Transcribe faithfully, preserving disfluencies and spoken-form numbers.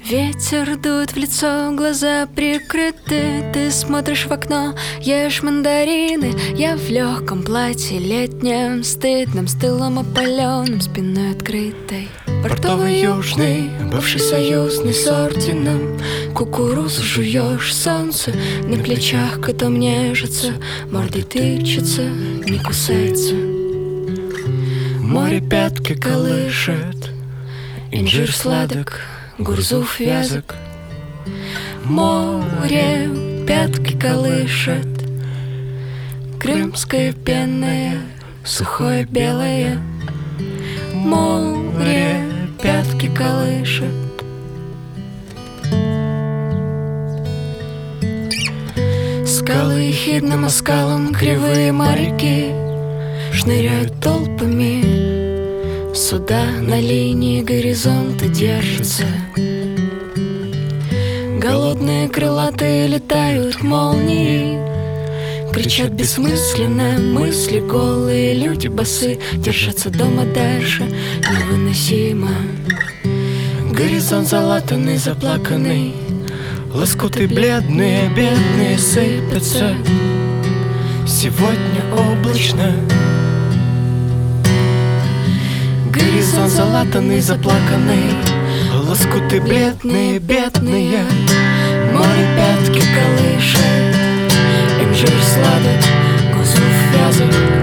Ветер дует в лицо, глаза прикрыты. Ты смотришь в окно, ешь мандарины. Я в легком платье летнем, стыдным, с тылом опаленным, спиной открытой. Портовый южный, бывший союзный, с орденом. Кукурузу жуешь, солнце на плечах котом нежится, мордой тычется, не кусается. Море пятки колышет, инжир сладок, гурзуф вязок. Море пятки колышет, крымское пенное, сухое белое. Море пятки колышет. Скалы ехидным оскалом, кривые моряки шныряют толпами. Суда на линии горизонта держатся. Голодные крылатые летают молнии, кричат бессмысленно мысли, голые люди босы держатся дома дальше, невыносимо. Горизонт залатанный, заплаканный, лоскуты бледные, бедные сыпятся. Сегодня облачно. Горизонт залатанный, заплаканный, лоскуты бледные, бедные. Море пятки колышет, инжир сладок, гурзуф вязок.